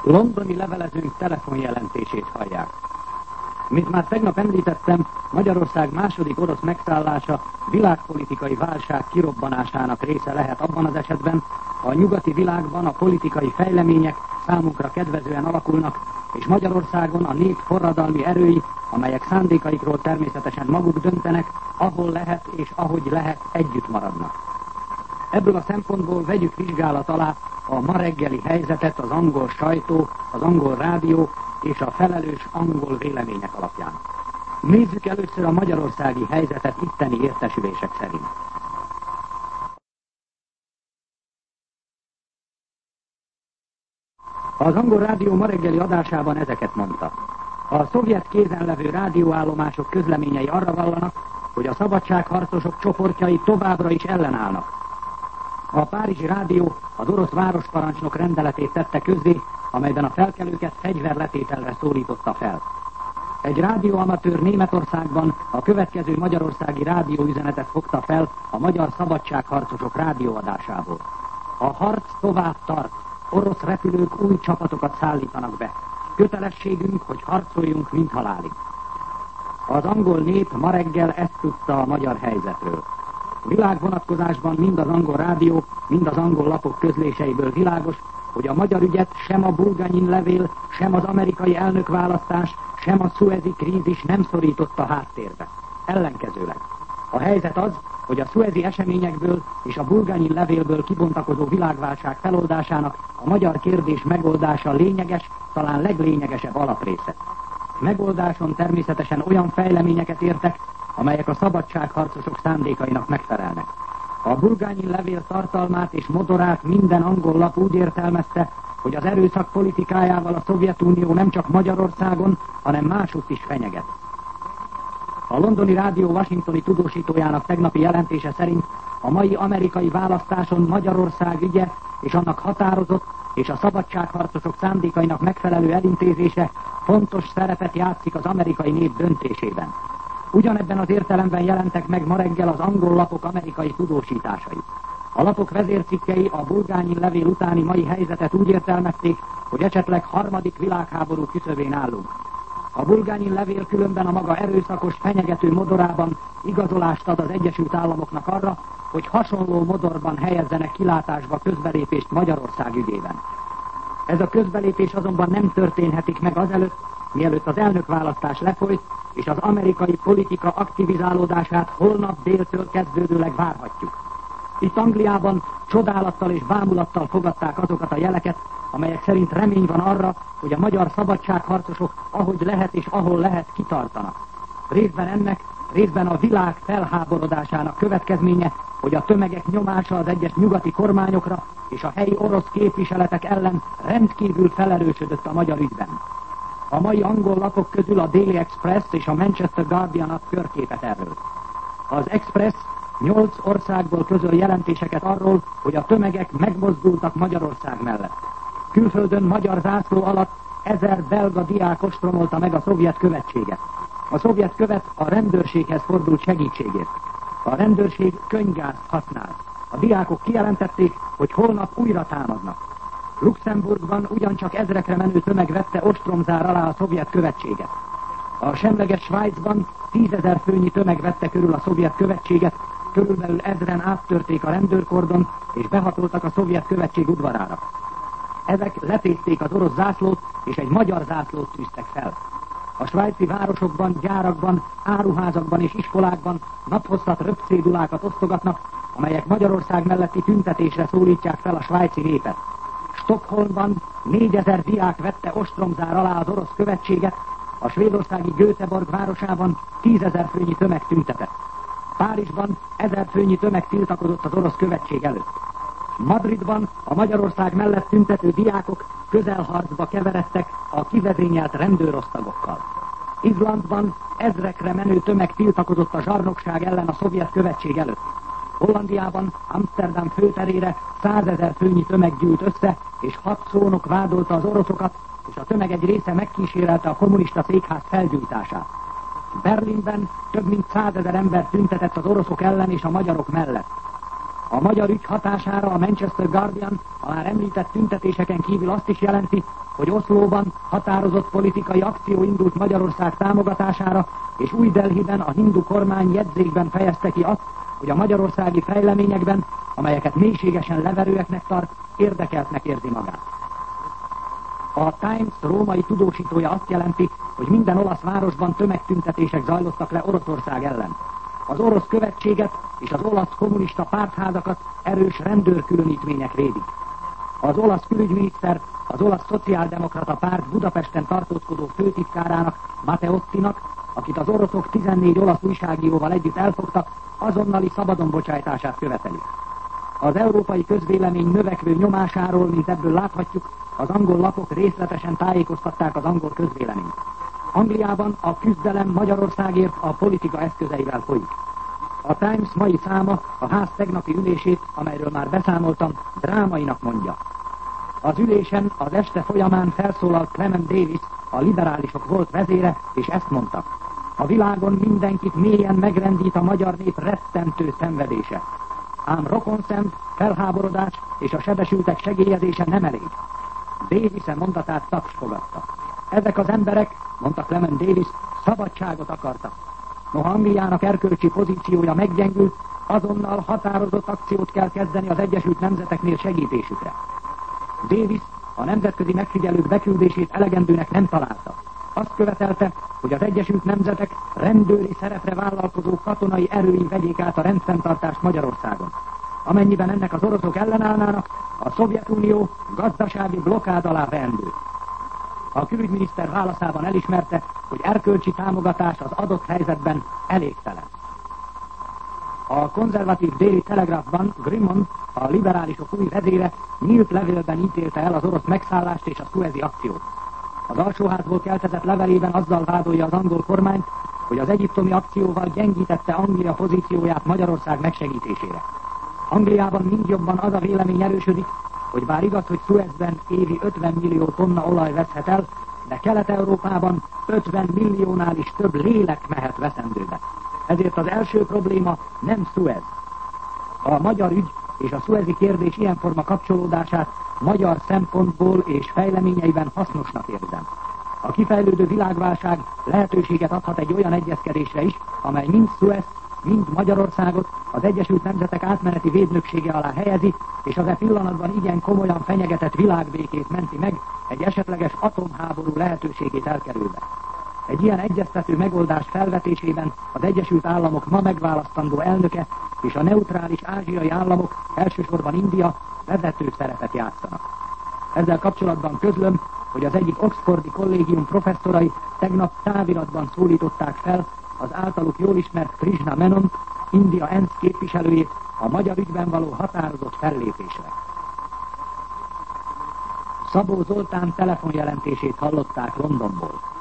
Londoni levelezőnk telefonjelentését hallják. Mint már tegnap említettem, Magyarország második orosz megszállása világpolitikai válság kirobbanásának része lehet abban az esetben, ha a nyugati világban a politikai fejlemények számunkra kedvezően alakulnak, és Magyarországon a nép forradalmi erői, amelyek szándékaikról természetesen maguk döntenek, ahol lehet és ahogy lehet együtt maradnak. Ebből a szempontból vegyük vizsgálat alá a ma reggeli helyzetet az angol sajtó, az angol rádió és a felelős angol vélemények alapján. Nézzük először a magyarországi helyzetet itteni értesülések szerint. Az angol rádió ma reggeli adásában ezeket mondta. A szovjet kézen levő rádióállomások közleményei arra vallanak, hogy a szabadságharcosok csoportjai továbbra is ellenállnak. A párizsi rádió az orosz városparancsnok rendeletét tette közzé, amelyben a felkelőket fegyverletételre szólította fel. Egy rádióamatőr Németországban a következő magyarországi rádióüzenetet fogta fel a magyar szabadságharcosok rádióadásából. A harc tovább tart, orosz repülők új csapatokat szállítanak be. Kötelességünk, hogy harcoljunk mind halálig. Az angol nép ma reggel ezt tudta a magyar helyzetről. Világvonatkozásban mind az angol rádió, mind az angol lapok közléseiből világos, hogy a magyar ügyet sem a Bulganyin levél, sem az amerikai elnökválasztás, sem a szuezi krízis nem szorította háttérbe. Ellenkezőleg. A helyzet az, hogy a szuezi eseményekből és a Bulganyin levélből kibontakozó világválság feloldásának a magyar kérdés megoldása lényeges, talán leglényegesebb alaprésze. Megoldáson természetesen olyan fejleményeket értek, amelyek a szabadságharcosok szándékainak megfelelnek. A Bulganyin levél tartalmát és modorát minden angol lap úgy értelmezte, hogy az erőszak politikájával a Szovjetunió nem csak Magyarországon, hanem másutt is fenyeget. A londoni rádió washingtoni tudósítójának tegnapi jelentése szerint a mai amerikai választáson Magyarország ügye és annak határozott és a szabadságharcosok szándékainak megfelelő elintézése fontos szerepet játszik az amerikai nép döntésében. Ugyanebben az értelemben jelentek meg ma reggel az angol lapok amerikai tudósításai. A lapok vezércikkei a Bulganyin levél utáni mai helyzetet úgy értelmezték, hogy esetleg harmadik világháború küszöbén állunk. A Bulganyin levél különben a maga erőszakos, fenyegető modorában igazolást ad az Egyesült Államoknak arra, hogy hasonló modorban helyezzenek kilátásba közbelépést Magyarország ügyében. Ez a közbelépés azonban nem történhetik meg azelőtt, mielőtt az elnökválasztás lefolyt, és az amerikai politika aktivizálódását holnap déltől kezdődőleg várhatjuk. Itt Angliában csodálattal és bámulattal fogadták azokat a jeleket, amelyek szerint remény van arra, hogy a magyar szabadságharcosok ahogy lehet és ahol lehet kitartanak. Részben ennek, részben a világ felháborodásának következménye, hogy a tömegek nyomása az egyes nyugati kormányokra és a helyi orosz képviseletek ellen rendkívül felerősödött a magyar ügyben. A mai angol lapok közül a Daily Express és a Manchester Guardian ad körképet erről. Az Express 8 országból közöl jelentéseket arról, hogy a tömegek megmozdultak Magyarország mellett. Külföldön magyar zászló alatt 1000 belga diák ostromolta meg a szovjet követséget. A szovjet követ a rendőrséghez fordult segítségért. A rendőrség könyvgázt használ. A diákok kijelentették, hogy holnap újra támadnak. Luxemburgban ugyancsak ezrekre menő tömeg vette ostromzár alá a szovjet követséget. A semleges Svájcban 10 000 főnyi tömeg vette körül a szovjet követséget, körülbelül 1000-en áttörték a rendőrkordont és behatoltak a szovjet követség udvarára. Ezek letézték az orosz zászlót és egy magyar zászlót tűztek fel. A svájci városokban, gyárakban, áruházakban és iskolákban naphosszat röpcédulákat osztogatnak, amelyek Magyarország melletti tüntetésre szólítják fel a svájci népet. Stockholmban 4000 diák vette ostromzár alá az orosz követséget, a svédországi Göteborg városában 10 000 főnyi tömeg tüntetett. Párizsban 1000 főnyi tömeg tiltakozott az orosz követség előtt. Madridban a Magyarország mellett tüntető diákok közelharcba keveredtek a kivezényelt rendőrosztagokkal. Izlandban ezrekre menő tömeg tiltakozott a zsarnokság ellen a szovjet követség előtt. Hollandiában Amsterdam főterére 100 000 főnyi tömeg gyűlt össze, és 6 szónok vádolta az oroszokat, és a tömeg egy része megkísérelte a kommunista székház felgyújtását. Berlinben több mint 100 000 ember tüntetett az oroszok ellen és a magyarok mellett. A magyar ügy hatására a Manchester Guardian a már említett tüntetéseken kívül azt is jelenti, hogy Oszlóban határozott politikai akció indult Magyarország támogatására, és Új Delhiben a hindu kormány jegyzékben fejezte ki azt, hogy a magyarországi fejleményekben, amelyeket mélységesen leverőeknek tart, érdekeltnek érzi magát. A Times római tudósítója azt jelenti, hogy minden olasz városban tömegtüntetések zajlottak le Oroszország ellen. Az orosz követséget és az olasz kommunista pártházakat erős rendőrkülönítmények védik. Az olasz külügyminiszter az olasz szociáldemokrata párt Budapesten tartózkodó főtitkárának, Matteottinak, akit az oroszok 14 olasz újságíróval együtt elfogtak, azonnali szabadonbocsájtását követeli. Az európai közvélemény növekvő nyomásáról, mint ebből láthatjuk, az angol lapok részletesen tájékoztatták az angol közvéleményt. Angliában a küzdelem Magyarországért a politika eszközeivel folyik. A Times mai száma a ház tegnapi ülését, amelyről már beszámoltam, drámainak mondja. Az ülésen az este folyamán felszólalt Clement Davis, a liberálisok volt vezére, és ezt mondta: a világon mindenkit mélyen megrendít a magyar nép rettentő szenvedése. Ám rokonszem, felháborodás és a sebesültek segélyezése nem elég. Davis mondatát taps fogadta. Ezek az emberek, mondta Clement Davis, szabadságot akartak. Noha Angliának erkölcsi pozíciója meggyengült, azonnal határozott akciót kell kezdeni az Egyesült Nemzeteknél segítésükre. Davis a nemzetközi megfigyelők beküldését elegendőnek nem találta. Azt követelte, hogy az Egyesült Nemzetek rendőri szerepre vállalkozó katonai erői vegyék át a rendfenntartást Magyarországon. Amennyiben ennek az oroszok ellenállnának, a Szovjetunió gazdasági blokkád alá veendő. A külügyminiszter válaszában elismerte, hogy erkölcsi támogatás az adott helyzetben elégtelen. A konzervatív Daily Telegraphban Grimmond, a liberálisok új vezére, nyílt levélben ítélte el az orosz megszállást és a szuezi akciót. Az alsóházból keltezett levelében azzal vádolja az angol kormányt, hogy az egyiptomi akcióval gyengítette Anglia pozícióját Magyarország megsegítésére. Angliában mind jobban az a vélemény erősödik, hogy bár igaz, hogy Szuezben évi 50 millió tonna olaj veszhet el, de Kelet-Európában 50 milliónál is több lélek mehet veszendőbe. Ezért az első probléma nem Szuez. A magyar ügy és a szuezi kérdés ilyen forma kapcsolódását magyar szempontból és fejleményeiben hasznosnak érzem. A kifejlődő világválság lehetőséget adhat egy olyan egyezkedésre is, amely mind Szuez, mind Magyarországot az Egyesült Nemzetek átmeneti védnöksége alá helyezi, és az e pillanatban igen komolyan fenyegetett világbékét menti meg egy esetleges atomháború lehetőségét elkerülve. Egy ilyen egyeztető megoldás felvetésében az Egyesült Államok ma megválasztandó elnöke és a neutrális ázsiai államok, elsősorban India, vezető szerepet játszanak. Ezzel kapcsolatban közlöm, hogy az egyik Oxfordi kollégium professzorai tegnap táviratban szólították fel az általuk jól ismert Krishna Menon, India ENSZ képviselőjét a magyar ügyben való határozott fellépésre. Szabó Zoltán telefonjelentését hallották Londonból.